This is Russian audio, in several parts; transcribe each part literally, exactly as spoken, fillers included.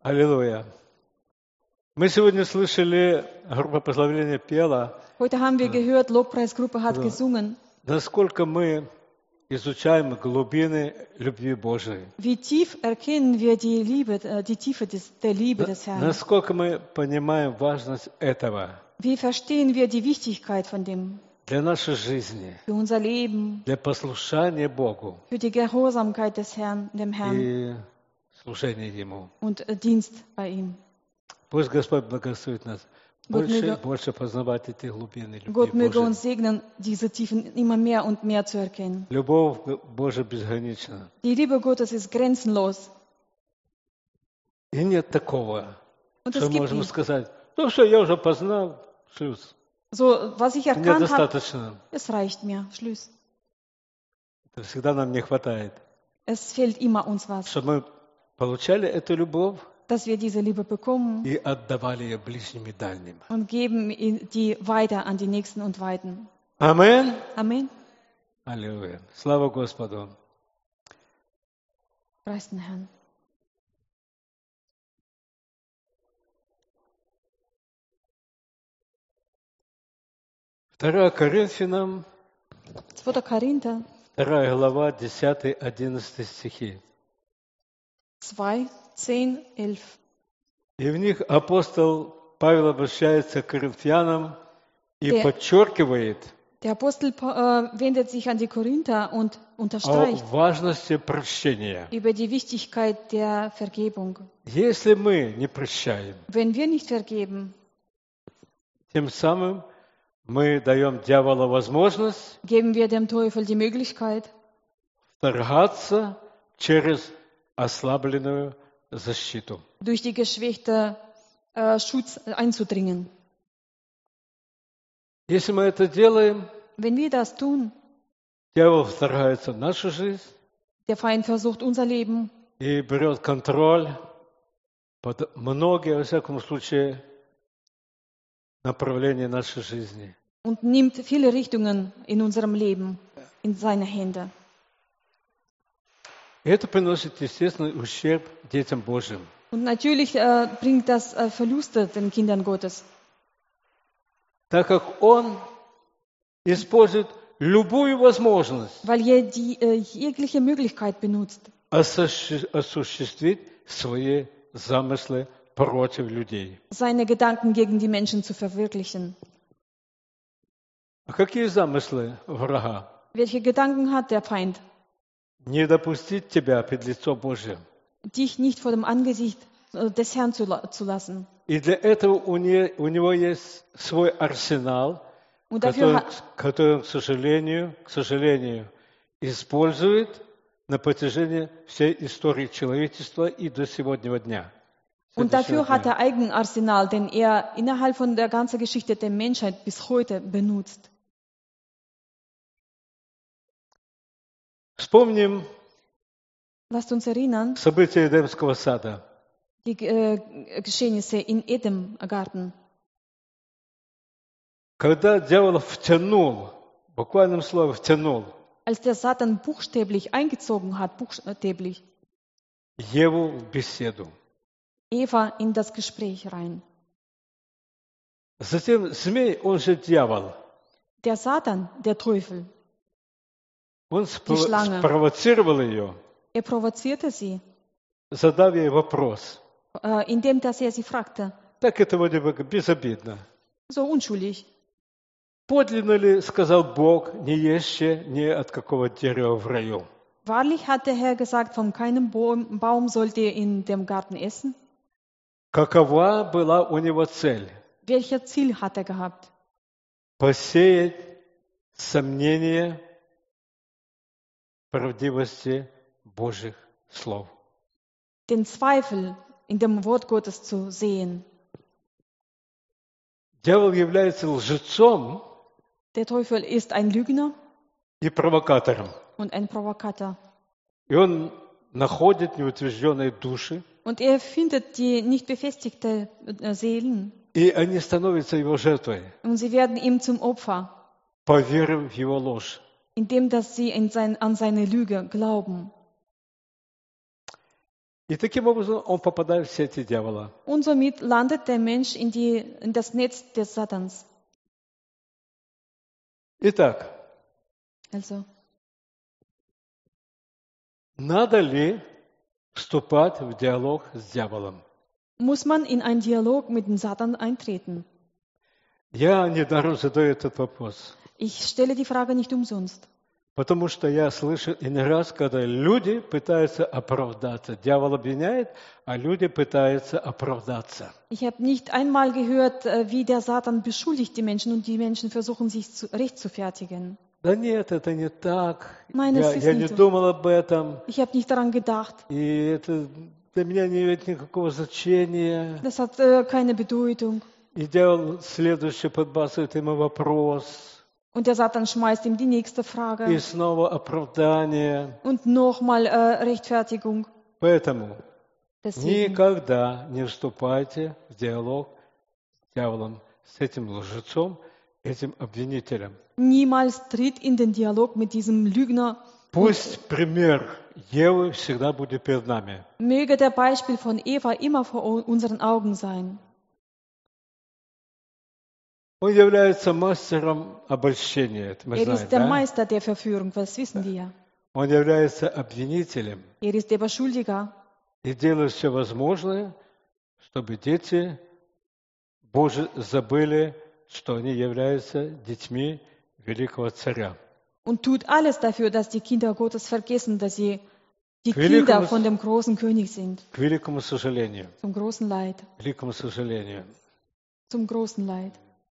Аллилуйя. Мы сегодня слышали, группа прославления пела, Heute haben wir gehört, Lobpreisgruppe hat gesungen, насколько мы изучаем глубины любви Божией. wie tief erkennen wir die Liebe, äh, die Tiefe des, der Liebe des Herrn. Насколько мы понимаем важность этого Wie verstehen wir die Wichtigkeit von dem для нашей жизни, für unser Leben, для послушания Богу für die Gehorsamkeit des Herrn, dem Herrn и служения Ему. und äh, Dienst bei ihm. Пусть Господь благословит нас Gott больше и möge, больше познавать эти глубины любви Gott möge Божией. uns segnen, diese Tiefen immer mehr und mehr zu erkennen. Любовь Божия безгранична. Die Liebe Gottes ist grenzenlos. И нет такого, Und что es gibt можем nicht. сказать, ну все, я уже познал, шлюз. So, was ich Мне erkannt habe, достаточно. es reicht mir. Schluss. Это всегда нам не хватает. Es fehlt immer uns was, Чтобы мы получали эту любовь dass wir diese Liebe bekommen и отдавали ее ближним и дальним. und geben ihn- die weiter an die Nächsten und Weiten. Аминь. Amen. Аллилуйя. Слава Господу. Preis den Herrn. Второе Коринфянам, zweiter. Korinther вторая глава, десятый-одиннадцатый стихи. zwei, zehn, elf. И в них апостол Павел обращается к коринфянам и Der- подчеркивает Der Apostel Pa- äh, wendet sich an die Korinther und о unterstreicht важности прощения. über die Wichtigkeit der Vergebung. Если мы не прощаем, Wenn wir nicht vergeben, тем самым мы даем дьяволу возможность geben wir dem Teufel die Möglichkeit, вторгаться через ослабленную защиту. durch die geschwächte äh, Schutz einzudringen. Если мы это делаем, Wenn wir das tun, дьявол вторгается в нашу жизнь der Feind versucht unser Leben и берет контроль под многие, во всяком случае, направления нашей жизни. und nimmt viele Richtungen in unserem Leben in seine Hände. И это приносит естественный ущерб детям Божьим. Und natürlich äh, bringt das äh, Verluste den Kindern Gottes, Так как он использует любую возможность weil er die äh, jegliche Möglichkeit benutzt, осуществ- осуществить свои замыслы против людей. seine Gedanken gegen die Menschen zu verwirklichen. А какие замыслы врага? Welche Gedanken hat der Feind? Не допустить тебя пред лицо Божье. Dich nicht vor dem Angesicht äh, des Herrn zu, la- zu lassen. И для этого у, не- у него есть свой арсенал, Und dafür, который, ha- который он, к сожалению, к сожалению, использует на протяжении всей истории человечества и до сегодняшнего дня. und dafür Сегодняшнего hat дня. er eigenen Arsenal, den er innerhalb von der ganzen Geschichte der Menschheit bis heute benutzt. Вспомним Lasst uns erinnern, события Эдемского сада. die äh, Geschehnisse in Edem-Garten. Когда дьявол втянул, в буквальном слове втянул, Als der Satan buchstäblich eingezogen hat, buchstäblich, Еву в беседу. Eva in das Gespräch rein. Затем змей, он же дьявол, Der Satan, der Teufel, он спро- Schlange. спровоцировал ее, er provozierte sie, задав ей вопрос. äh, indem dass er sie fragte, Так это вроде бы безобидно. so unschuldig, Подлинно ли, сказал Бог, не ешьте ни от какого дерева в раю? wahrlich hat der Herr gesagt, von keinem Baum, Baum sollt ihr in dem Garten essen? Какова была у него цель? Welches Ziel hat er gehabt? Посеять сомнение в правдивости Божьих слов. Den Zweifel in dem Wort Gottes zu sehen. Дьявол является лжецом Der Teufel ist ein Lügner и провокатором. und ein Provokator. И он находит неутвержденные души, Und er findet die nicht befestigten äh, Seelen и они становятся его жертвой, und sie werden ihm zum Opfer, поверив в его ложь. indem dass sie in sein, an seine Lüge glauben. И таким образом он попадает в сети дьявола. Und somit landet der Mensch in, die, in das Netz des Satans. Итак, Also, надо ли вступать в диалог с дьяволом? muss man in einen Dialog mit dem Satan eintreten? Я недаром задаю этот вопрос. Ich stelle die Frage nicht umsonst. Потому что я слышу иной раз, когда люди пытаются оправдаться. Дьявол обвиняет, а люди пытаются оправдаться. Ich habe nicht einmal gehört, äh, wie der Satan beschuldigt die Menschen und die Menschen versuchen, sich zu, rechtfertigen. Да нет, это не так. Nein, Я, es ist я nicht не so. думал об этом. Ich habe nicht daran gedacht. И это для меня не имеет никакого значения. Das hat äh, keine Bedeutung. И дьявол следующий подбрасывает ему вопрос. Und der Satan schmeißt ihm die nächste И Frage. снова оправдание. Und nochmal äh, Rechtfertigung. Поэтому Deswegen, никогда не вступайте в диалог с дьяволом, с этим лжецом, этим обвинителем. niemals tritt in den Dialog mit diesem Lügner. Пусть пример Евы всегда будет перед нами. Möge der Beispiel von Eva immer vor unseren Augen sein. Он является мастером обольщения, это мы Er знаем, ist der да? Meister der Verführung, das wissen wir. Он является обвинителем Er ist der Beschuldiger и делает все возможное, чтобы дети Божьи забыли, что они являются детьми великого царя. und tut alles dafür, dass die Kinder Gottes vergessen, dass sie die Великому Kinder с- von dem großen König sind. К великому сожалению, Zum großen Leid. великому сожалению. Zum großen Leid.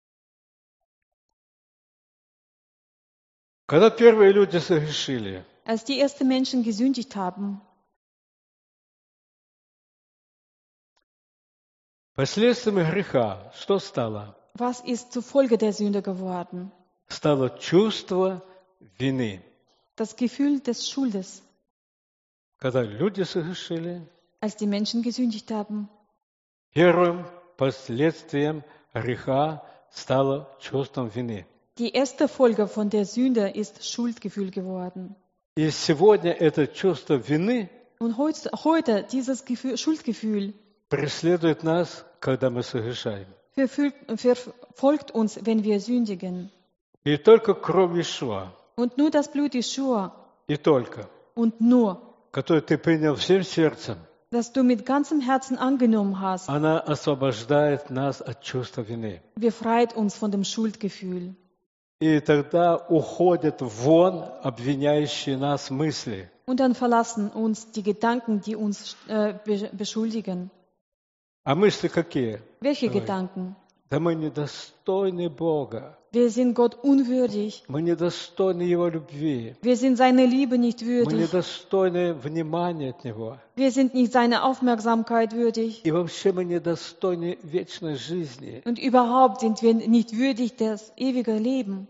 Когда первые люди согрешили, Als die ersten Menschen gesündigt haben, последствиями греха что стало? was ist zur Folge der Sünde geworden? Стало чувство вины. Das Gefühl des Schuldes. Когда люди согрешили, Als die Menschen gesündigt haben, первым последствием греха стало чувством вины. die erste Folge von der Sünde ist Schuldgefühl geworden. И сегодня это чувство вины Und heut, heute dieses Gefühl, Schuldgefühl преследует нас, когда мы согрешаем. verfügt, verfolgt uns, wenn wir sündigen. И только кровь Иешуа, Und nur das Blut Jeschua и только, und nur, которую ты принял всем сердцем, das du mit ganzem Herzen angenommen hast, она освобождает нас от чувства вины. befreit uns von dem Schuldgefühl. И тогда уходят вон обвиняющие нас мысли. Und dann verlassen uns die Gedanken, die uns äh, be- beschuldigen. А мысли какие? Welche Давай. Gedanken? Да мы недостойны Бога. Wir sind Gott unwürdig. Мы недостойны Его любви. Wir sind seine Liebe nicht Мы würdig. недостойны внимания от Него. Wir sind nicht seine Aufmerksamkeit würdig. И вообще мы недостойны вечной жизни. Und überhaupt sind wir nicht würdig des ewigen Lebens.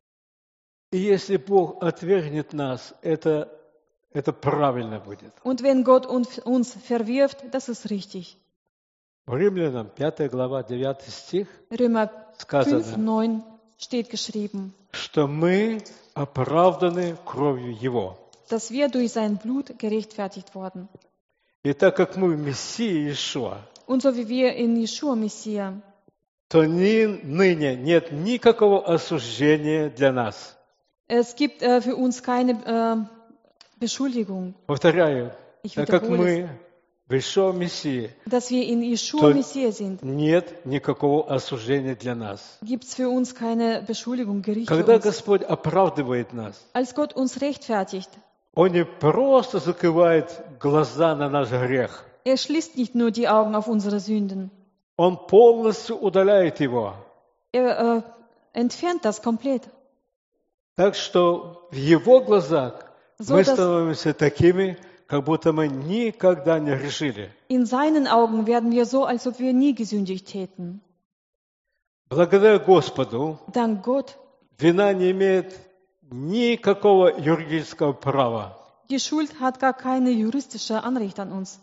И если Бог отвергнет нас, это, это правильно будет. Und wenn Gott uns, uns verwirft, das ist richtig. В Римлянам пятая глава, девятый стих Römer fünf, сказано, neun steht geschrieben, что мы оправданы кровью Его. dass wir durch sein Blut gerechtfertigt wurden. И так как мы в Мессии Иешуа, Und so wie wir in Jeschua Messia, то ни, ныне нет никакого осуждения для нас. es gibt äh, für uns keine äh, Beschuldigung, Повторяю, ich так как wiederhole es, мы в Иешуа Мессии, dass wir in Jeschua То- Messia sind, нет никакого осуждения для нас. gibt es für uns keine Beschuldigung, Gericht für Когда uns. Господь оправдывает нас, Als Gott uns rechtfertigt, Он не просто закрывает глаза на наш грех, er schließt nicht nur die Augen auf unsere Sünden, Он полностью удаляет его. er äh, entfernt das komplett. Так что в Его глазах So, мы dass становимся такими, как будто мы никогда не грешили. in seinen Augen werden wir so, als ob wir nie gesündigt hätten. Благодаря Господу Dank Gott, вина не имеет никакого юридического права. die Schuld hat gar keine juristische Anrecht an uns.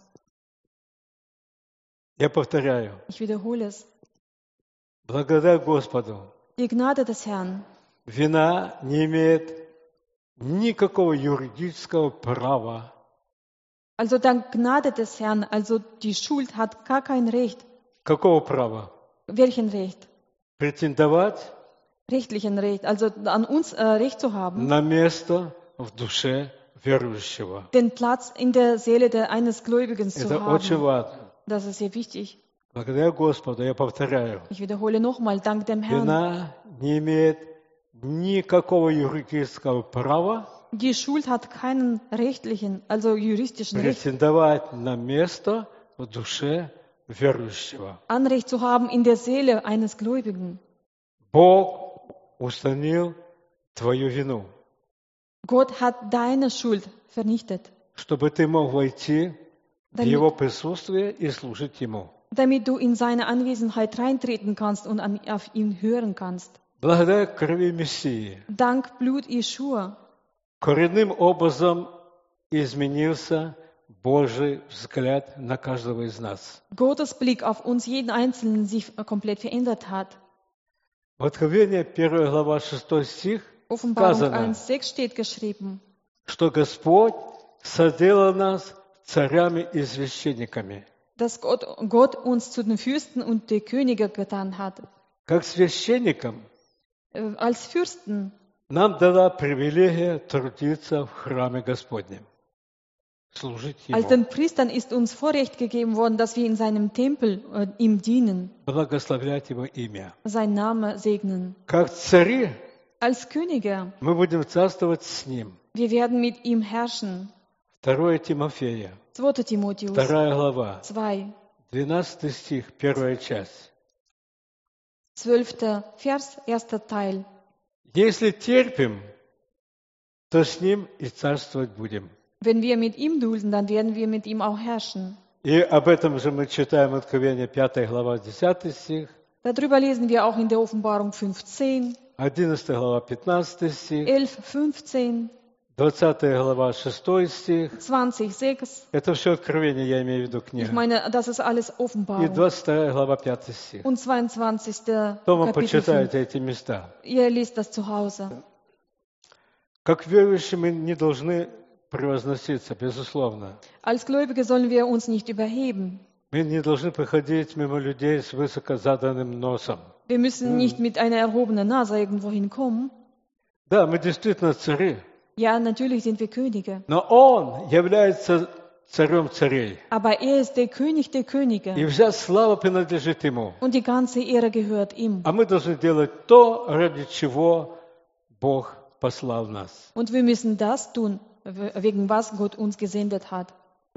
Я повторяю, Ich wiederhole es. благодаря Господу Die Gnade des Herrn вина не имеет никакого юридического права Also dank Gnade des Herrn, also die Schuld hat gar kein Recht. Какого права? Welchen Recht? Претендовать Rechtlichen Recht, also an uns äh, Recht zu haben, на место в душе верующего. den Platz in der Seele der, eines Gläubigen zu Это очень haben. важно. Das ist sehr wichtig. Благодаря Господу, я повторяю, Ich wiederhole nochmal, dank dem Herrn. вина не имеет никакого юридического права Die Schuld hat keinen rechtlichen, also juristischen Recht, претендовать на место в душе верующего. Anrecht zu haben in der Seele eines Gläubigen. Бог устранил твою вину, Gott hat deine Schuld vernichtet, чтобы ты мог войти в damit, Его присутствие и служить Ему. damit du in seine Anwesenheit reintreten kannst und an, auf ihn hören kannst. Благодаря крови Мессии Dank Blut Jeschua коренным образом изменился Божий взгляд на каждого из нас. Gottes Blick auf uns jeden Einzelnen sich komplett verändert hat. В Откровении первая глава шестой стих Offenbarung сказано, eins sechs steht geschrieben, что Господь соделал нас царями и священниками. dass Gott, Gott uns zu den Fürsten und den Königen getan hat. Как священникам Äh, Als Fürsten нам дала привилегия трудиться в храме Господнем, служить Als Ему, den Priestern ist uns Vorrecht gegeben worden, dass wir in seinem Tempel äh, ihm dienen, благословлять Его имя. sein Name segnen. Как цари Als Könige, мы будем царствовать с Ним. wir werden mit ihm herrschen. Второе Тимофея, zweiter Timotheus вторая глава, zwei, двенадцатый стих, первая часть. zwölfter Vers, erster Teil. Если терпим, то с Ним и царствовать будем. Wenn wir mit ihm dulden, dann werden wir mit ihm auch herrschen. И об этом же мы читаем Откровение пятая глава, десятый стих, Darüber lesen wir auch in der Offenbarung fünfzehn, одиннадцатая глава, пятнадцатый стих, elf, fünfzehn, двадцатая глава, шестой стих. zwanzig, sechs. Это все Откровение, я имею в виду Ich книга. meine, das ist alles И Offenbarung. двадцать вторая глава, пятый стих. Und zweiundzwanzigster Дома Kapitel fünf. почитайте эти места. Ihr liest das zu Hause. Как верующие мы не должны превозноситься, безусловно. Als Gläubige sollen wir uns nicht überheben. Мы не должны проходить мимо людей с высоко заданным носом. Wir müssen nicht mit einer erhobenen Nase irgendwo hinkommen. Да, мы действительно цари, Ja, natürlich sind wir Könige. но Он является царем царей. Aber er ist der König der И Könige. вся слава принадлежит Ему. Und die ganze Ehre gehört ihm. А мы должны делать то, ради чего Бог послал нас. Und wir müssen das tun, wegen was Gott uns gesendet hat.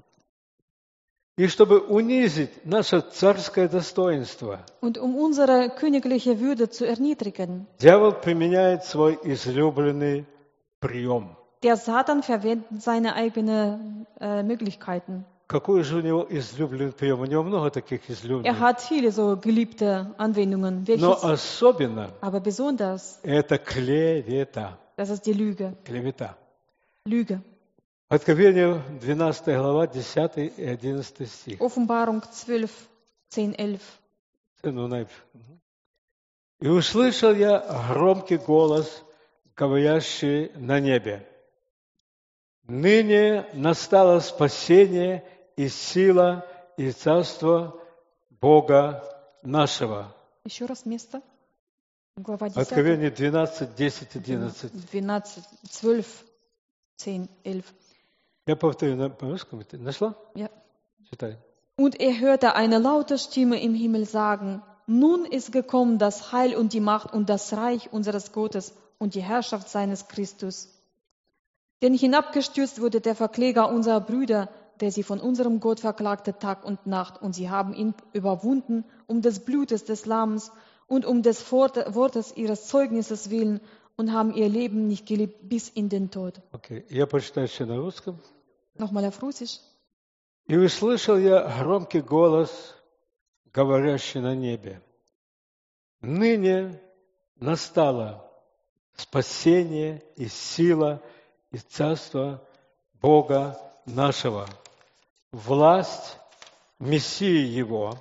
И чтобы унизить наше царское достоинство, Und um unsere königliche Würde zu erniedrigen, дьявол применяет свой излюбленный прием. der Satan verwendet seine eigenen äh, Möglichkeiten. Какой же у него излюбленный прием? У него много таких Er излюбленных. hat viele so geliebte Anwendungen. Но Welches? особенно Aber besonders, это клевета. das ist die Lüge. Клевета. Lüge. Откровение двенадцатая глава, десятый и одиннадцатый стих. Offenbarung zwölf, zehn, elf. Ну, наив- И услышал я громкий голос, говорящий на небе. Ныне настало спасение и сила и царство Бога нашего. Еще раз место. Глава десять. Откровение двенадцать, десять, одиннадцать. двенадцать, zwölf, zehn, elf. Я повторю на по-русски. Ты нашла? Ja. Читай. Und er hörte eine laute Stimme im Himmel sagen, nun ist gekommen das Heil und die Macht und das Reich unseres Gottes und die Herrschaft seines Christus. Denn hinabgestürzt wurde der Verkläger unserer Brüder, der sie von unserem Gott verklagte Tag und Nacht, und sie haben ihn überwunden um des Blutes des Lammes und um des Wortes ihres Zeugnisses willen und haben ihr Leben nicht geliebt bis in den Tod. Окей. Я прочитаю еще на русском. Nochmal auf Russisch. И услышал я громкий голос, говорящий на небе. Ныне настало спасение и сила и царство Бога нашего, власть Мессии Его,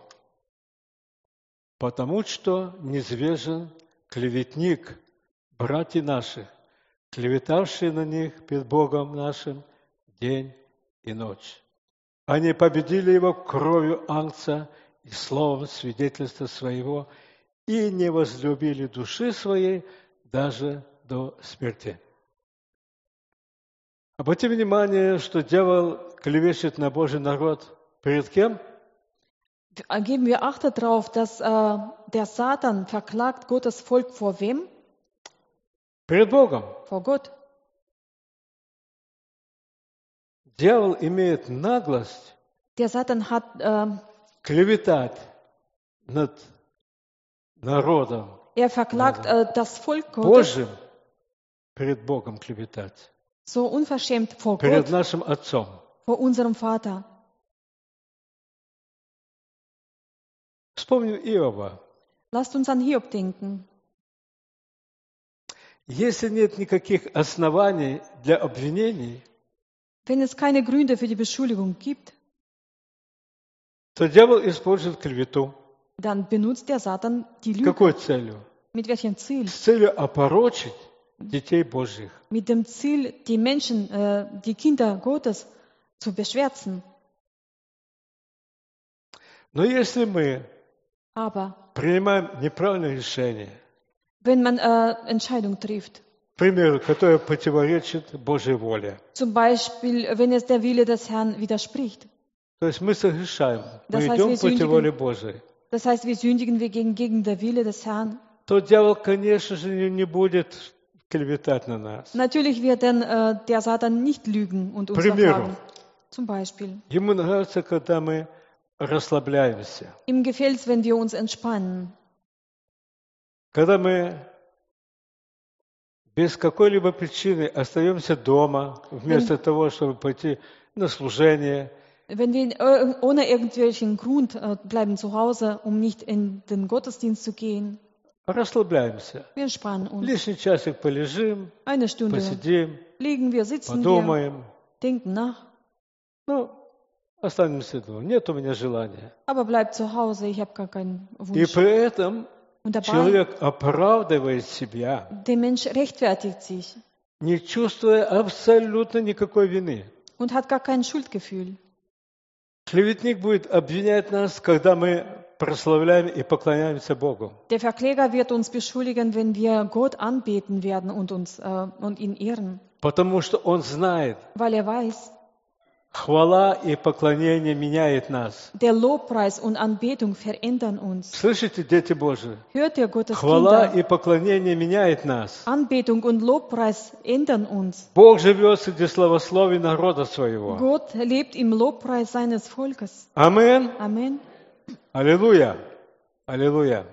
потому что низвержен клеветник, братья наших, клеветавшие на них перед Богом нашим день и ночь. Они победили его кровью Агнца и словом свидетельства своего, и не возлюбили души своей даже до смерти. Обратите внимание, что дьявол клевещет на Божий народ. Перед кем? Geben wir Acht darauf, dass äh, der Satan verklagt Gottes Volk vor wem? Перед Богом. Vor Gott. Дьявол имеет наглость Der Satan hat äh, клеветать над народом er verklagt äh, das Volk Gottes Божьим, перед Богом клеветать, so unverschämt vor перед Gott, нашим Отцом. vor unserem Vater. Вспомним Иова. Lasst uns an Hiob denken. Если нет никаких оснований для обвинений, Wenn es keine Gründe für die Beschuldigung gibt, то дьявол использует клевету. dann benutzt der Satan die С Lüge. какой целью? Mit welchem Ziel? С целью опорочить детей Божьих. Mit dem Ziel, die Menschen, äh, die Kinder Gottes zu beschwärzen. Но если мы Aber принимаем неправильное решение, wenn man äh, Entscheidung trifft, к примеру, которое противоречит Божьей воле, zum Beispiel, wenn es der Wille des Herrn widerspricht, то есть мы согрешаем, Das мы heißt, идем wir против sündigen. воли Божьей, das heißt, wir sündigen, wir gehen gegen den Wille des Herrn, то дьявол, конечно же, не- не будет клеветать на нас. natürlich wird dann äh, der Satan nicht lügen und uns Примеру. verklagen. Zum Beispiel. Ему нравится, когда мы расслабляемся, Ihm gefällt es, wenn wir uns entspannen, когда мы без какой-либо причины остаемся дома, вместо того, чтобы пойти на служение, wenn wir äh, ohne irgendwelchen Grund äh, bleiben zu Hause, um nicht in den Gottesdienst zu gehen. расслабляемся. Wir entspannen uns. Лишний часик полежим, Eine Stunde посидим, liegen wir, sitzen wir, подумаем. denken nach. Ну, останемся дома. Нет у меня желания. Aber bleib zu Hause, ich habe gar keinen И Wunsch. при этом Und dabei, человек оправдывает себя, der Mensch rechtfertigt sich не чувствуя абсолютно никакой вины. und hat gar kein Schuldgefühl. Клеветник будет обвинять нас, когда мы прославляем и поклоняемся Богу. Der Verkläger wird uns beschuldigen, wenn wir Gott anbeten werden und, uns, äh, und ihn ehren, Потому что он знает, weil er weiß, хвала и поклонение меняет нас. der Lobpreis und Anbetung verändern uns. Слышите, дети Божии? Hört ihr Gottes Хвала Kinder? и поклонение меняет нас. Anbetung und Lobpreis ändern uns. Бог живет среди славословий народа своего. Gott lebt im Lobpreis seines Volkes. Амин. Amen. Аллилуйя. Аллилуйя.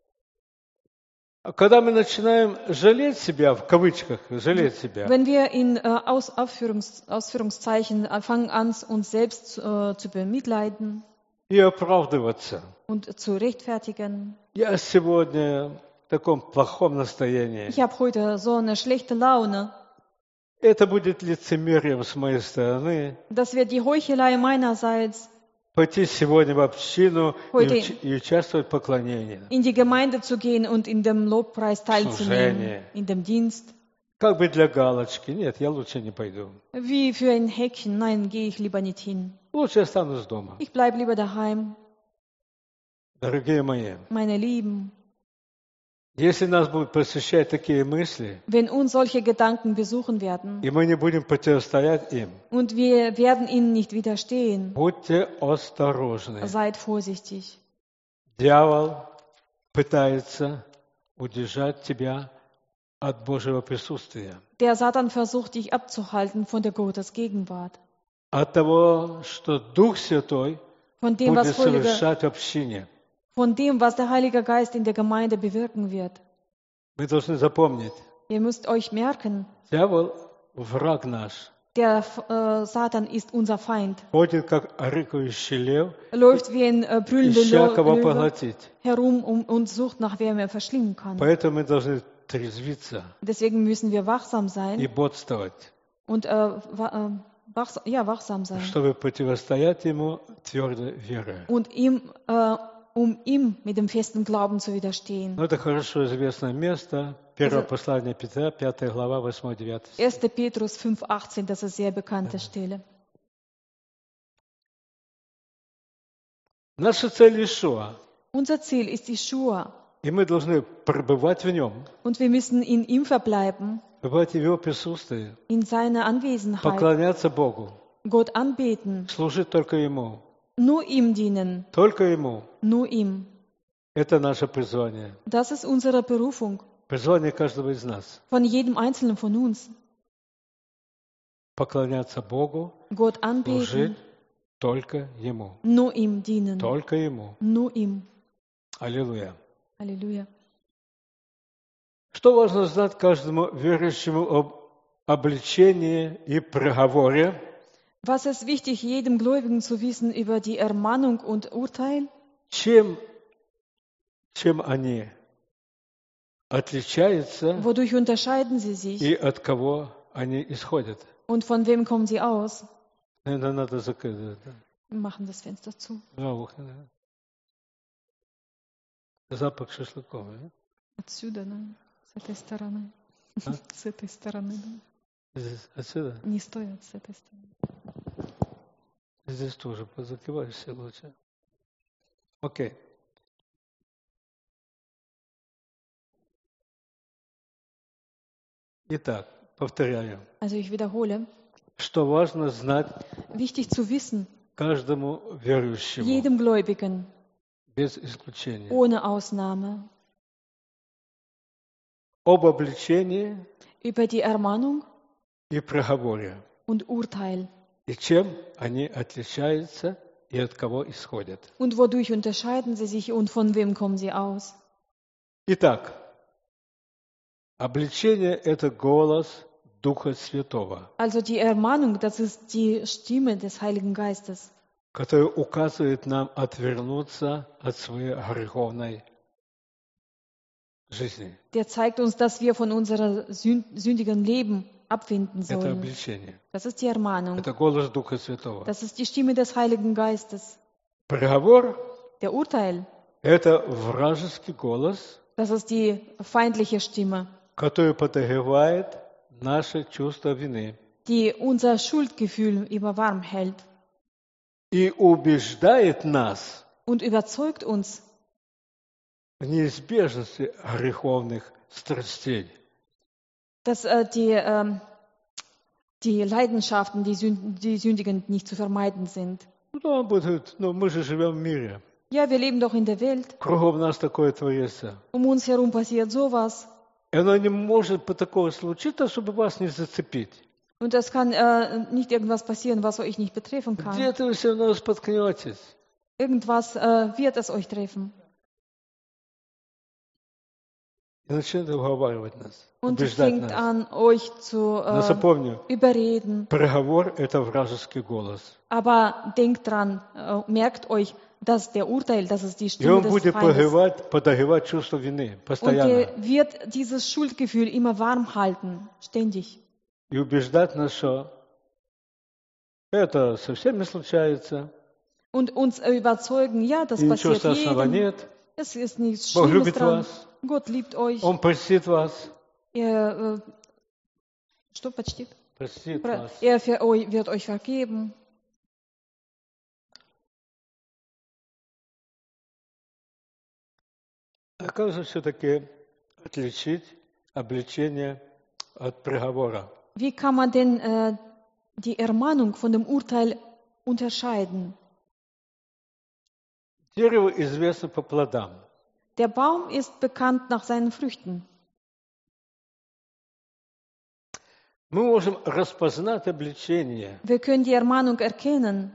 А Когда мы начинаем жалеть себя, в кавычках, жалеть себя, Wenn wir in äh, Aus, Aufführungs, Ausführungszeichen äh, fangen an, uns selbst äh, zu bemitleiden и оправдываться. und zu rechtfertigen. Я сегодня в таком плохом настроении. Ich habe heute so eine schlechte Laune. Это будет лицемерием с моей стороны. Das wird die Heuchelei meinerseits, Пойти сегодня в общину и, Heute- уч- и участвовать в поклонении. in die Gemeinde zu gehen und in dem Lobpreis teilzunehmen, Служение. in dem Dienst. Как бы для галочки. Нет, я лучше не пойду. Wie für ein Häkchen, nein, gehe ich lieber nicht hin. Лучше останусь дома. Ich bleibe lieber daheim, Дорогие мои, meine Lieben. если нас будут посещать такие мысли, Wenn uns solche Gedanken besuchen werden и мы не будем противостоять им, und wir werden ihnen nicht widerstehen, будьте осторожны. seid vorsichtig. Дьявол пытается удержать тебя от Божьего присутствия, Der Satan versucht dich abzuhalten von der Gottes Gegenwart, от того, что Дух Святой von dem, будет was Heilige, совершать в общине. von dem, was der Heilige Geist in der Gemeinde bewirken wird. Мы должны запомнить, Ihr müsst euch merken, дьявол враг наш, der äh, Satan ist unser Feind. ходит как рыкающий лев, Er läuft wie ein äh, brüllender ища кого Löwe поглотить. herum um, und sucht nach wem er verschlingen kann. Поэтому мы должны трезвиться Deswegen müssen wir wachsam и sein бодствовать, und äh, wa- äh, wachs ja, wachsam sein. чтобы противостоять ему твердой верой. Und ihm, äh, um ihm mit dem festen Glauben zu widerstehen. Но это хорошо известное место. Первое послание Петра, пятая глава, восьмой-девятый стих. erster Petrus fünf achtzehn, das ist eine sehr bekannte Stelle. Наша цель Иешуа, Unser Ziel ist Jeschua. и мы должны пребывать в Нем, Und wir müssen in ihm verbleiben, пребывать в Его присутствии, in seiner Anwesenheit, поклоняться Богу, Gott anbeten, служить только Ему, nur ihm dienen, только Ему. nur ihm. Это наше призвание. Das ist unsere Berufung Призвание каждого из нас. von jedem Einzelnen von uns. Поклоняться Богу, Gott служить anbeten, только Ему. nur ihm dienen, Только Ему. nur ihm. Аллилуйя. Halleluja. Что важно знать каждому верующему об обличении и приговоре? Was ist wichtig, jedem Gläubigen zu wissen über die Ermahnung und Urteil? Чем, чем они отличаются Wodurch unterscheiden sie sich и от кого они исходят? und von wem kommen sie aus? Наверное, надо закрыть. Да? Wir machen das Fenster zu. А, ух, да. Запах шашлыков. Да? Отсюда, да? С этой стороны. А? С этой стороны, да? Здесь, отсюда? Не стоят с этой стороны. Здесь тоже позакрываешься лучше. Окей. Итак, повторяю, Also ich wiederhole, что важно знать wichtig zu wissen, каждому верующему, jedem Gläubigen, без исключения, ohne Ausnahme, об обличении über die Ermahnung и приговоре, und Urteil и чем они отличаются и от кого исходят. und wodurch unterscheiden sie sich und von wem kommen sie aus. Итак, обличение – это голос Духа Святого, Also die Ermahnung, das ist die Stimme des Heiligen Geistes, который указывает нам отвернуться от своей греховной жизни. der zeigt uns, dass wir von unserem sündigen Leben abwenden Это sollen. обличение. Das ist die Ermahnung. Это голос Духа Святого. Das ist die Stimme des Heiligen Geistes. Приговор Der Urteil, – это вражеский голос, das ist die feindliche Stimme, который подогревает наше чувство вины die unser Schuldgefühl immer warm hält и убеждает нас und überzeugt uns, в неизбежности греховных страстей. dass äh, die, ähm, die Leidenschaften, die, Sünd, die Sündigen nicht zu vermeiden sind. Ну, да, он будет говорить, ну, мы же живем в мире. Ja, wir leben doch in der Welt. Кругом нас такое творится. Um uns herum passiert sowas. И оно не может по такого случиться, чтобы вас не зацепить. Und es kann äh, nicht irgendwas passieren, was euch nicht betreffen kann. Где-то вы все равно споткнетесь. Irgendwas äh, wird es euch treffen. И начнет уговаривать нас, Und es убеждать fängt нас. an, euch zu Но äh, запомни, überreden. приговор – это вражеский голос. Aber denkt dran, äh, merkt euch, dass der Urteil, das ist die И Stimme он des будет Feindes. подогревать, подогревать чувство вины Und постоянно. er wird dieses Schuldgefühl immer warm halten, ständig. И убеждать нас, что это со всеми случается, Und uns überzeugen, ja, das и ничего passiert страшного jedem. нет. Es ist nichts Бог Schlimmes любит dran. вас, Gott liebt euch. Он простит вас, Er, äh, что почти? простит Про- вас. Er für euch, wird euch vergeben. А как же все-таки отличить обличение от приговора? Wie kann man denn äh, die Ermahnung von dem Urteil unterscheiden? Дерево известно по плодам. Der Baum ist bekannt nach seinen Früchten. Мы можем распознать обличение, Wir können die Ermahnung erkennen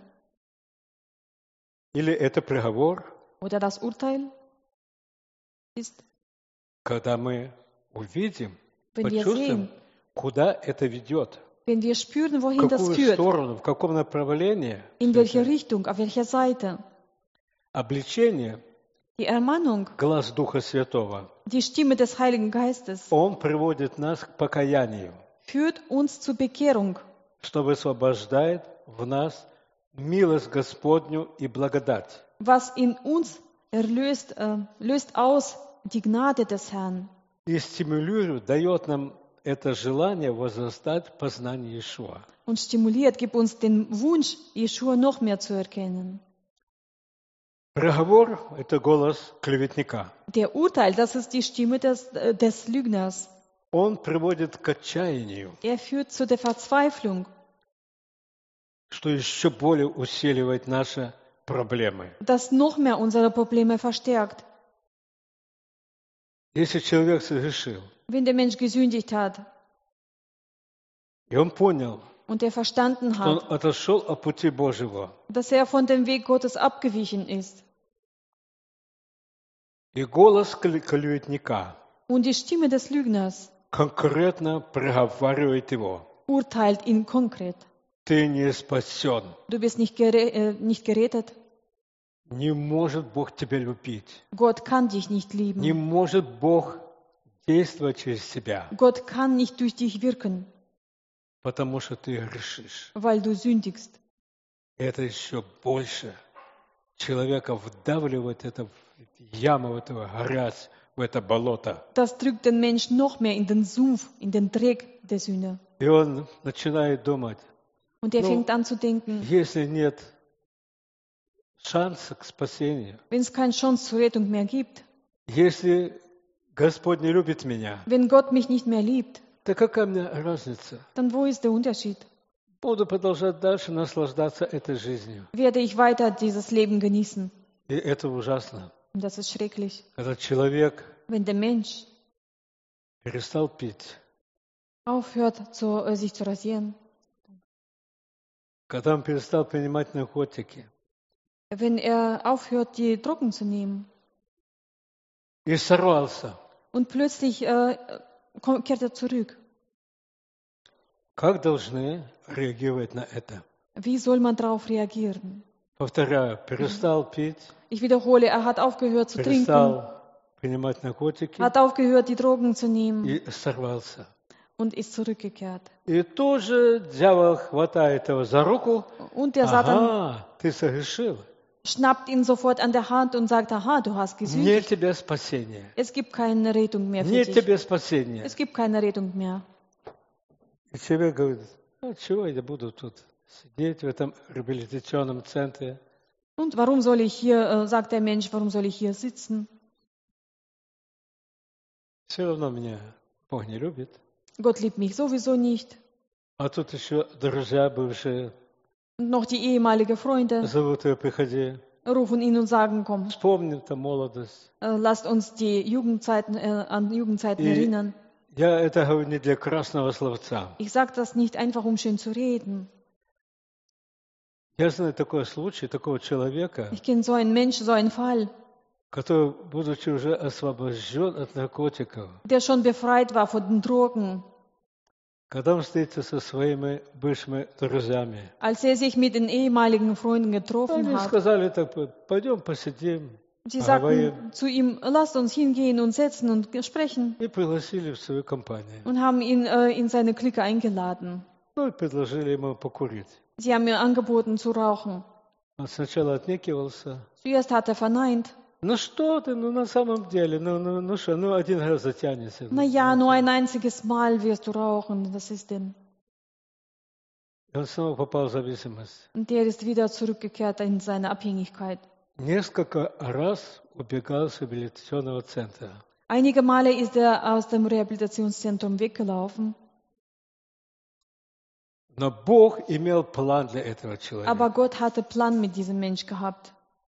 или это приговор, oder das Urteil ist, когда мы увидим, wenn wir почувствуем, sehen, куда это ведет, wenn wir spüren, в wohin das какую führt, сторону, в каком направлении. in всё welche это. Richtung, auf welcher Seite. Обличение, Die Ermahnung, глаз Духа Святого, die Stimme des Heiligen Geistes, он приводит нас к покаянию, führt uns zur Bekehrung, что высвобождает в нас милость Господню и благодать. was in uns erlöst, äh, löst aus die Gnade des Herrn И стимулирует, дает нам это желание возрастать в познании Иешуа. und stimuliert, gibt uns den Wunsch, Jeschua noch mehr zu erkennen. Приговор – это голос клеветника. Der Urteil, das ist die Stimme des, äh, des Lügners. Он приводит к отчаянию, Er führt zu der Verzweiflung, что еще более усиливает наши проблемы. das noch mehr unsere Probleme verstärkt. Если человек согрешил, Wenn der Mensch gesündigt hat и он понял, und er verstanden что он hat, отошел от пути Божьего, dass er von dem Weg Gottes abgewichen ist и голос кле- клеветника und die Stimme des Lügners конкретно приговаривает его, urteilt ihn konkret. ты не спасен, Du bist nicht, gere äh, nicht gerettet. не может Бог тебя любить, Gott kann dich nicht не lieben. может Бог действовать через тебя, Gott kann nicht durch dich wirken, потому что ты грешишь. weil du sündigst. Это еще больше человека вдавливает это в яму, в эту грязь, в это болото. Das drückt den Menschen noch mehr in den Sumpf, in den Dreck der Sünde. И он начинает думать, Und er No. fängt an zu denken, если нет шанса к спасению, wenn es keine Chance zur Rettung mehr gibt, если Господь не любит меня, wenn Gott mich nicht mehr liebt, то какая мне разница? dann wo ist der Unterschied? Буду продолжать дальше наслаждаться этой жизнью. Werde ich weiter dieses Leben genießen? И это ужасно. Und das ist schrecklich. Когда человек Wenn der Mensch перестал пить, aufhört, zu, äh, sich zu rasieren, когда он перестал принимать наркотики wenn er aufhört, die Drogen zu nehmen и сорвался, und plötzlich äh, kommt- kehrt er zurück. как должны реагировать на это? Wie soll man darauf reagieren? Повторяю, перестал пить, Ich wiederhole, er hat aufgehört zu trinken, перестал принимать наркотики hat aufgehört, die Drogen zu nehmen и сорвался. und ist zurückgekehrt. И тут же дьявол хватает его за руку. Und der Satan Ага, ты согрешил. schnappt ihn sofort an der Hand und sagt, aha, du hast Нет gesündigt. тебе спасения. Es gibt keine Rettung mehr für Нет dich. тебе спасения. Es gibt keine Rettung mehr. И человек говорит, ну чего я буду тут сидеть в этом реабилитационном центре? Und warum soll ich hier, äh, sagt der Mensch, warum soll ich hier sitzen? Все равно меня Бог не любит. Gott liebt mich sowieso nicht. А тут еще друзья бывшие Und noch die ehemaligen Freunde зовут его, приходи. rufen ihn und sagen, komm, Вспомни там молодость. äh, lasst uns die Jugendzeiten, äh, an Jugendzeiten И erinnern. я это говорю не для красного словца. Ich sage das nicht einfach, um schön zu reden. Я знаю такой случай, такого человека, Ich kenne so einen Mensch, so einen Fall, который, будучи уже освобожден от наркотиков, der schon befreit war von den Drogen, когда он встретился со своими бывшими друзьями, als er sich mit den ehemaligen Freunden getroffen они hat. сказали так, пойдем посидим, Sie поговорим, sagten zu ihm, lasst uns hingehen und setzen und sprechen, и пригласили в свою компанию. und haben ihn äh, in seine Clique eingeladen. Ну и предложили ему покурить. Sie haben mir angeboten zu rauchen. Он сначала отнекивался. Zuerst hat er verneint. Ну что ты, ну на самом деле, ну, ну, ну что, ну один раз затянется. Na ja, nur ein einziges Mal wirst du rauchen, was ist denn? И он снова попал в зависимость. Und der ist wieder zurückgekehrt in seine Abhängigkeit. Несколько раз убегал с реабилитационного центра. Einige Male ist er aus dem Rehabilitationszentrum weggelaufen, Но Бог имел план для этого человека. aber Gott hatte Plan mit diesem Mensch gehabt.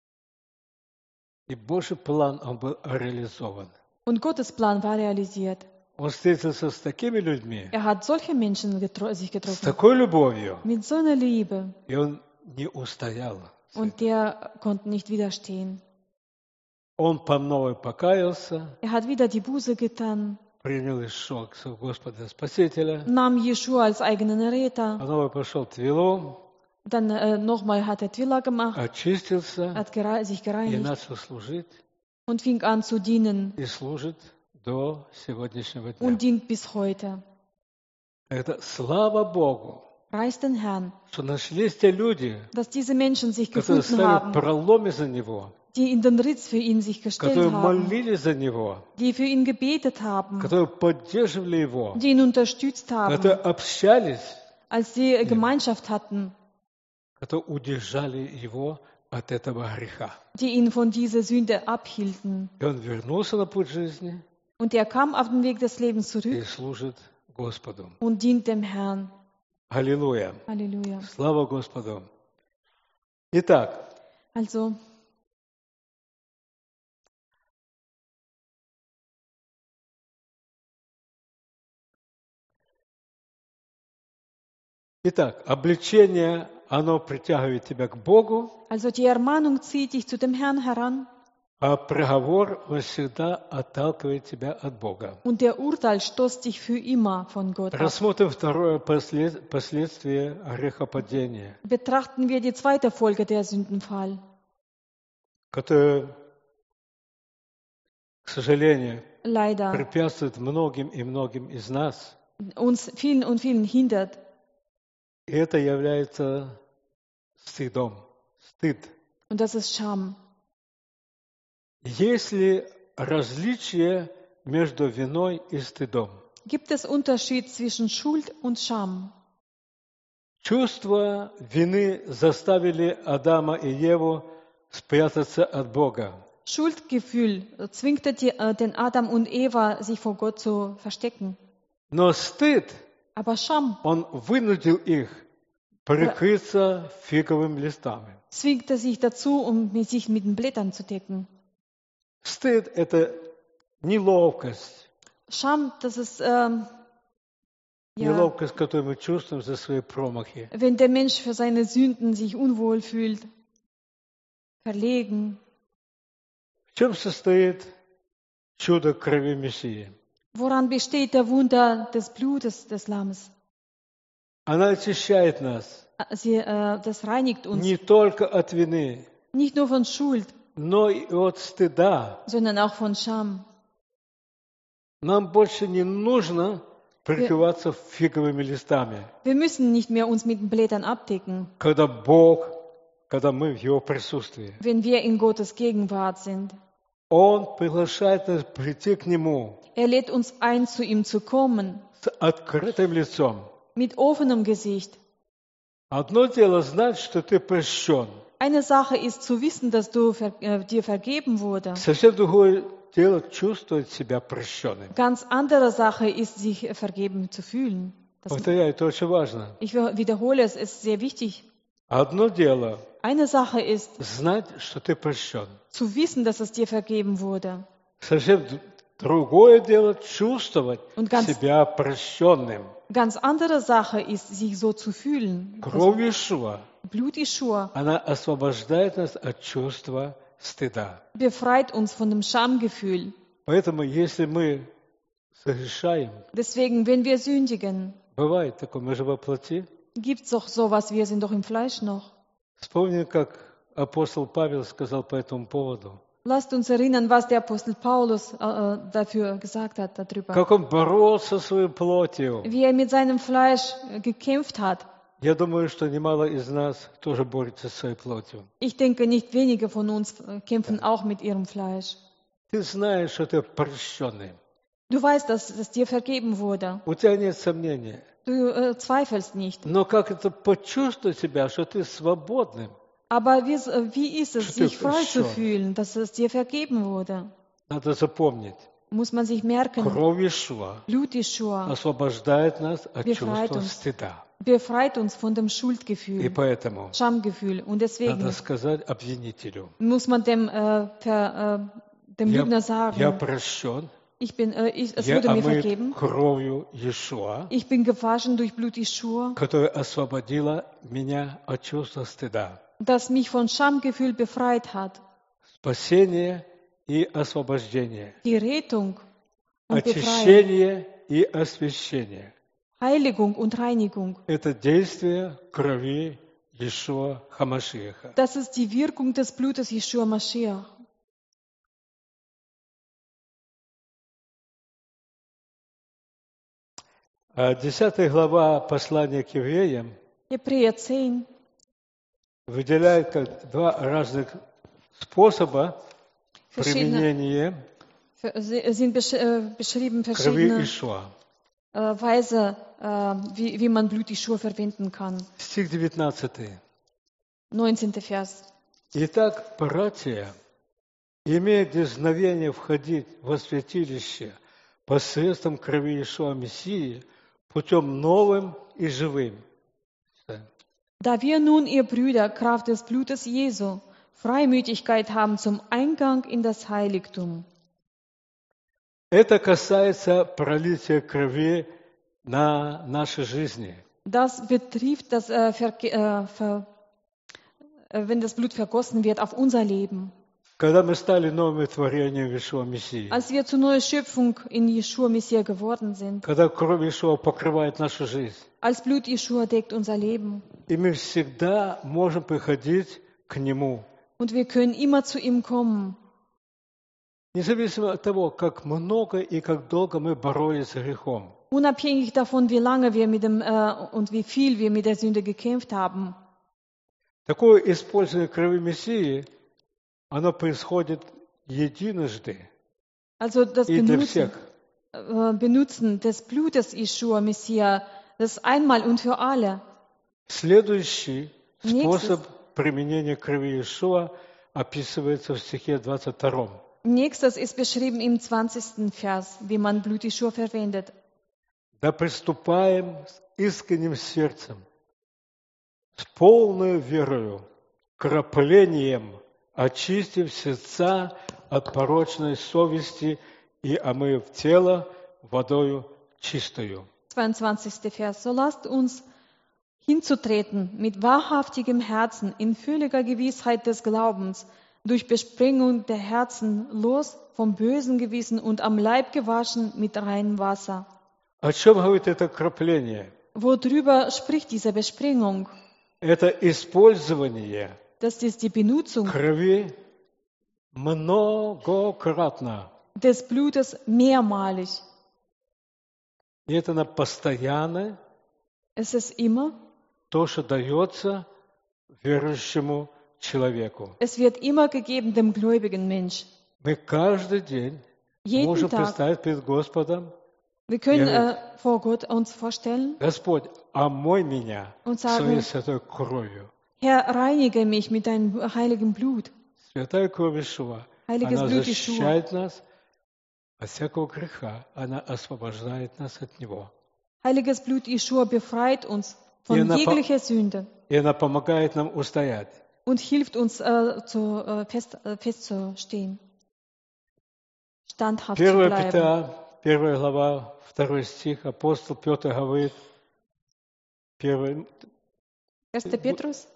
И Божий план, он был реализован. Und Gottes Plan war realisiert. Он встретился с такими людьми, Er hat solche Menschen getro sich с getroffen, такой любовью, mit so einer Liebe. и он не устоял. Und der konnte nicht widerstehen. Он по новой покаялся, Er hat wieder die Buße getan, принял Ишуа как своего Господа Спасителя, nahm Jeschua als eigenen Retter. по новой пошел Твилу, Dann äh, nochmal hat er Twila gemacht, очистился hat gere sich и gereinigt начал служить, und fing an zu dienen и служит до сегодняшнего дня. und dient bis heute. Это слава Богу, Preis den Herrn, что нашлись те люди, dass diese Menschen sich которые gefunden стали в haben, проломе за Него, die in den Ritz für ihn sich gestellt которые haben, молились за Него, die für ihn gebetet haben, которые поддерживали Его, die ihn unterstützt которые haben, общались, als sie Gemeinschaft hatten, которые удержали Его от этого греха. die ihn von dieser Sünde abhielten. И он вернулся на путь жизни Und er kam auf den Weg des Lebens и zurück служит Господу. und dient dem Herrn. Аллилуйя! Halleluja. Слава Господу! Итак, Also, итак, обличение, оно притягивает тебя к Богу, also die Ermahnung zieht dich zu dem Herrn heran а приговор, он всегда отталкивает тебя от Бога. und der Urteil stoßt dich für immer von Gott ab. Рассмотрим второе послед- последствие грехопадения, Betrachten wir die zweite Folge der Sündenfall, которое, к сожалению, leider препятствует многим и многим из нас. uns vielen und vielen hindert. И это является стыдом. Стыд. Und das ist Scham. Есть ли различие между виной и стыдом? Gibt es Unterschied zwischen Schuld und Scham? Чувство вины заставили Адама и Еву спрятаться от Бога. Schuldgefühl zwingte die, äh, den Adam und Eva, sich vor Gott zu verstecken. Но стыд, Aber Scham он вынудил их прикрыться фиговыми листами. zwingte sich dazu, um mit- sich mit den Blättern zu decken. Стыд – это неловкость. Scham, das ist, ähm, ja, Неловкость, которую мы чувствуем за свои промахи. wenn der Mensch für seine Sünden sich unwohl fühlt, verlegen. В чем состоит чудо крови Мессии? Woran besteht der Wunder des Blutes des Lammes? Она очищает нас Sie, äh, das reinigt uns не только от вины, nicht nur von Schuld, но и от стыда. sondern auch von Scham. Нам больше не нужно прикрываться фиговыми листами, Wir müssen nicht mehr uns mit den Blättern abdecken, когда Бог, когда мы в Его присутствии. wenn wir in Gottes Gegenwart sind. Он приглашает нас прийти к Нему Er lädt uns ein, zu ihm zu kommen, с открытым лицом. mit offenem Gesicht. Одно дело знать, что ты прощен. Eine Sache ist zu wissen, dass du ver äh, dir vergeben wurde. Совсем другое дело чувствовать себя прощенным. Ganz andere Sache ist, sich vergeben zu fühlen. Das, Повторяю, это очень важно. ich wiederhole es, es ist sehr wichtig. Одно дело Eine Sache ist, знать, что ты прощен. zu wissen, dass es dir vergeben wurde. Совсем д- другое дело чувствовать Und ganz- себя прощенным. Ganz andere Sache ist, sich so zu fühlen. Кровь Иешуа, Blut Ischua она освобождает нас от чувства стыда. befreit uns von dem Schamgefühl. Поэтому, если мы согрешаем, Deswegen, wenn wir sündigen, бывает такое, мы же во плоти. gibt es doch sowas, wir sind doch im Fleisch noch. Вспомни, как апостол Павел сказал по этому поводу. Lasst uns erinnern, was der Apostel Paulus äh, dafür gesagt hat, darüber. Как он боролся со своей плотью. Wie er mit seinem Fleisch äh, gekämpft hat. Я думаю, что немало из нас тоже борется со своей плотью. Ich denke, nicht wenige von uns äh, kämpfen auch mit ihrem Fleisch. Ты знаешь, что ты прощенный. Du weißt, dass es dir vergeben wurde. У тебя нет сомнения. Du äh, zweifelst nicht. Но как это почувствовать себя, что ты свободным? Aber wie, äh, wie ist es, Что ты sich frei zu прощен? fühlen, dass es dir vergeben wurde? Надо запомнить. Muss man sich merken. Кровь Иешуа Blut Ischua освобождает нас от Befreit чувства uns. стыда. befreit uns von dem И Schuldgefühl, поэтому Schamgefühl. Und deswegen надо сказать обвинителю. muss man dem, äh, ver, äh, dem Я, Lügner я sagen, прощен, ich bin, äh, ich, es я wurde mir омыт vergeben, кровью Иешуа, ich bin gewaschen durch Blut Ischua, которая освободила меня от чувства стыда. das mich von Schamgefühl befreit hat. Спасение и освобождение. Die Rettung und Befreiung, Очищение и освящение. Heiligung und Reinigung. Это действие крови Иешуа Хамашиаха. Das ist die Wirkung des Blutes Jeschua Mashiach. А десятая глава послания к евреям Hebräer zehn выделяет как два разных способа verschiedene, применения sind besch äh, beschrieben крови verschiedene Иешуа. äh, Weise, äh, wie, wie man Blut Jeschua verwenden kann. Стих девятнадцатый. neunzehnter Vers. Итак, братья, имея дерзновение входить во святилище посредством крови Иешуа Мессии, путем новым и живым. Da wir nun, ihr Brüder, Kraft des Blutes Jesu, Freimütigkeit haben zum Eingang in das Heiligtum. Это касается пролития крови на нашей жизни. Das betrifft, das, äh, Verke- äh, ver- äh, wenn das Blut vergossen wird auf unser Leben. Когда мы стали новыми творениями в Иешуа Мессии. Als wir zur neuen Schöpfung in Jeschua Messiah geworden sind. Когда кровь Иешуа покрывает нашу жизнь. Als Blut Jeschua deckt unser Leben. И мы всегда можем приходить к Нему. Und wir können immer zu ihm kommen. Независимо от того, как много и как долго мы боролись с грехом. Unabhängig davon, wie lange wir mit dem äh, und wie viel wir mit der Sünde gekämpft haben. Такое использование крови Мессии, оно происходит единожды Also das и для Benutzen, всех. äh, Benutzen des Blutes Jeschua Messiah, das einmal und für alle. Следующий Nächstes. способ применения крови Иешуа описывается в стихе двадцать втором. Nächstes ist beschrieben im zwanzigsten Vers, wie man Blut Jeschua verwendet. Да приступаем с искренним сердцем, с полной верою, краплением, очистив сердца от порочной совести и омыв тело водою чистою. zweiundzwanzigster Vers. So lasst uns hinzutreten mit wahrhaftigem Herzen in völliger Gewissheit des Glaubens, durch Besprengung der Herzen los vom bösen Gewissen und am Leib gewaschen mit reinem Wasser. О чем говорит это крапление? Worüber spricht diese Besprengung? Это использование Das ist die Benutzung крови многократно. des Blutes mehrmalig. И это на постоянно Es ist immer, то, что дается верующему человеку. es wird immer gegeben dem gläubigen Mensch. Мы каждый день Jeden можем Tag. представить перед Господом: Wir können Ja. äh, vor Gott uns vorstellen Господь, омой меня und своей sagen, святой кровью. Herr, reinige mich mit deinem heiligen Blut. Святая кровь Иешуа, Heiliges она Blut защищает нас от всякого греха, она освобождает нас от него. Heiliges Blut Jeschua befreit uns von Ihr Napa- jeglicher Sünde И она помогает нам устоять. und hilft uns äh, zu, äh, fest, äh, festzustehen, standhaft zu первое bleiben. Петра, первая глава, второй стих, апостол Петр говорит, первый, erster Petrus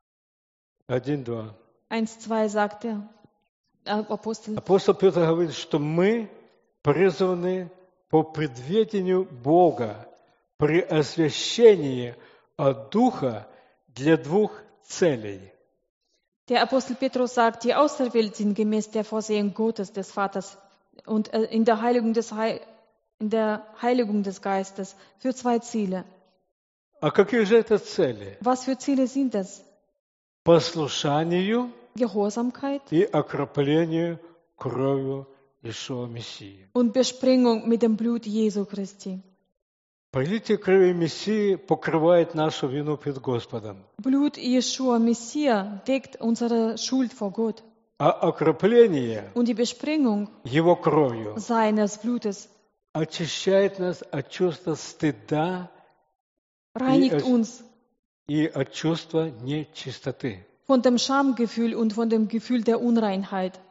один, два. eins, zwei sagt der äh, Apostel. Апостол Петр говорит, что мы призваны по предведению Бога при освящении от Духа для двух целей. Der Apostel Petrus sagt, die auserwählt sind gemäß der Vorsehung Gottes, des Vaters und äh, in der Heiligung des Heil in der Heiligung des Geistes für zwei Ziele. А какие же это цели? Was für Ziele sind das? Послушанию Gehorsamkeit и окроплению кровью Иешуа Мессии. und Besprengung mit dem Blut Jesu Christi. Пролитие крови Мессии покрывает нашу вину перед Господом. Blut Jeschua Messiah deckt unsere Schuld vor Gott. А окропление Und die Besprengung Его кровью seines Blutes очищает нас от чувства стыда reinigt И- uns и от чувства нечистоты. von dem Schamgefühl und von dem Gefühl der Unreinheit.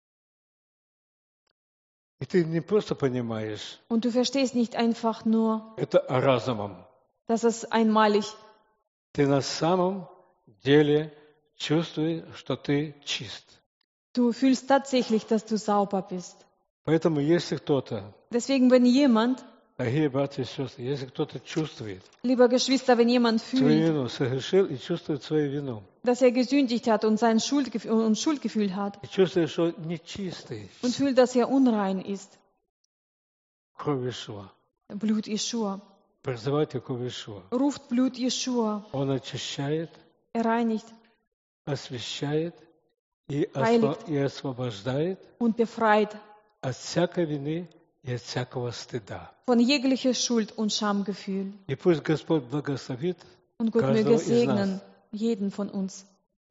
И ты не просто понимаешь Und du verstehst nicht einfach nur, это разумом. dass es einmalig, Ты на самом деле чувствуешь, что ты чист. du fühlst tatsächlich, dass du sauber bist. Поэтому если кто-то, Deswegen, wenn jemand, дорогие братья и сестры, если кто-то чувствует lieber Geschwister, wenn jemand свою fühlt, вину, согрешил и чувствует свою вину, dass er gesündigt hat und sein Schuldgefühl, und Schuldgefühl hat и чувствует, что нечистый, und fühlt, dass er unrein ist, кровь Иешуа, Blut Jeschua, призывайте кровь Иешуа. ruft Blut Jeschua, Он очищает, er reinigt освящает и, осво- Heiligt. и освобождает und befreit от всякой вины и от всякого стыда. von jeglicher Schuld und Schamgefühl. И пусть Господь благословит Und Gott каждого möge из segnen нас, jeden von uns,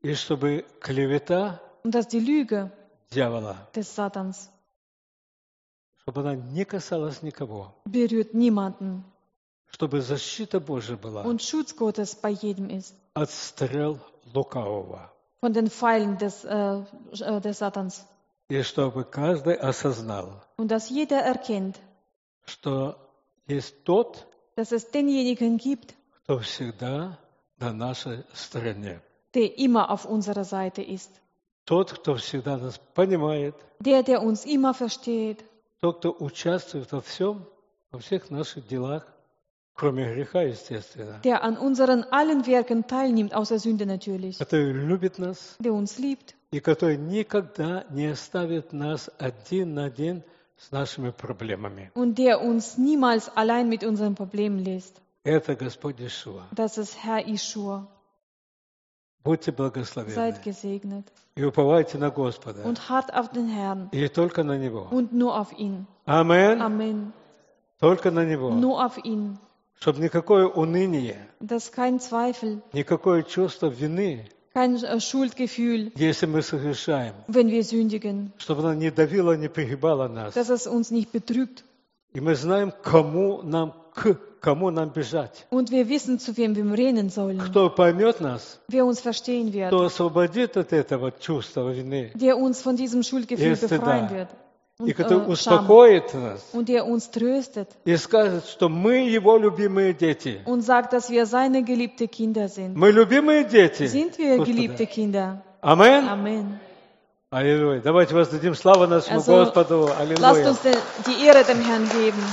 и чтобы клевета und dass die Lüge дьявола, des Satans чтобы она не касалась никого, berührt niemanden чтобы защита Божия была und Schutz Gottes bei jedem ist от стрел лукавого, von den Pfeilen des, äh, äh, des Satans. и чтобы каждый осознал, Und dass jeder erkennt, что есть тот, dass es denjenigen gibt, кто всегда на нашей стороне. der immer auf unserer Seite ist. Тот, кто всегда нас понимает, Der, der uns immer versteht. тот, кто участвует во всем, во всех наших делах, кроме греха, естественно, Der an unseren allen Werken teilnimmt, außer Sünde natürlich. который любит нас Der uns liebt и который никогда не оставит нас один на один с нашими проблемами. und der uns niemals allein mit unseren Problemen lässt. Это Господь Иешуа. Das ist Herr Ischur. Будьте Seid благословенны gesegnet и уповайте на Господа, und hart auf den Herrn и только на Него. und nur auf ihn. Аминь. Amen. Только на Него. Nur auf ihn. Чтобы никакое уныние, Dass kein Zweifel, никакое чувство вины, kein äh, Schuldgefühl, если мы согрешаем, wenn wir sündigen, чтобы она не давила, не пригибала нас. dass es uns nicht betrügt. И мы знаем, кому нам, к кому нам бежать. Und wir wissen, zu wem wir rennen sollen. Кто поймет нас, Wer uns verstehen wird. кто освободит от этого чувства вины, Der uns von diesem Schuldgefühl И стыда. befreien wird. Und, и который äh, Scham. успокоит нас, Und der uns tröstet и скажет, что мы Его любимые дети. und sagt, dass wir seine geliebte Kinder sind. Мы любимые дети. Sind wir Господа. geliebte Kinder? Аминь. Amen. Аллилуйя. Давайте воздадим славу нашему Also, Господу. Lasst Аллилуйя. uns den, die Ehre dem Herrn geben.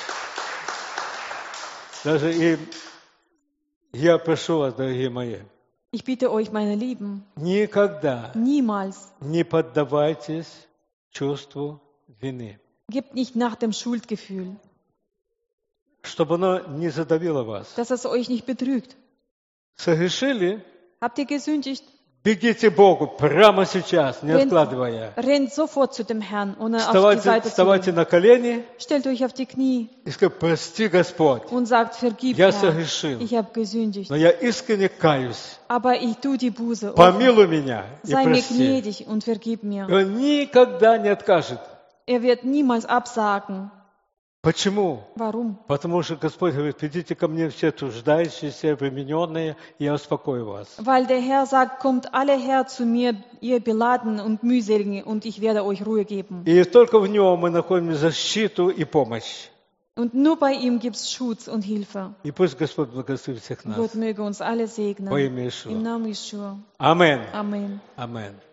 Даже и я прошу вас, дорогие мои, Ich bitte euch, meine Lieben, никогда niemals не поддавайтесь чувству вины, gebt nicht nach dem Schuldgefühl, чтобы оно не задавило вас. dass es euch nicht betrügt. Согрешили? Habt ihr gesündigt? Бегите Богу прямо сейчас, не Rennt, откладывая. rennt sofort zu dem Herrn, ohne auf die Вставайте, Seite zu вставайте gehen. на колени Stellt euch auf die Knie и скажите, прости, Господь, und sagt, vergib я Herr, согрешил, ich habe gesündigt. но я искренне каюсь. Aber ich tue die Buße. Помилуй меня и Sei mir прости. gnädig und vergib И mir. Он никогда не откажет. Er wird niemals absagen. Почему? Warum? Потому что Господь говорит, придите ко мне все труждающиеся, обремененные, и я успокою вас. Weil der Herr sagt, kommt alle her zu mir, ihr Beladen und Mühseligen, und ich werde euch Ruhe geben. И только в Нем мы находим защиту и помощь. Und nur bei ihm gibt es Schutz und Hilfe. И пусть Господь благословит всех нас. Gott möge uns alle segnen. Во имя Im Иешуа. Namen Jeschua. Аминь. Amen. Аминь.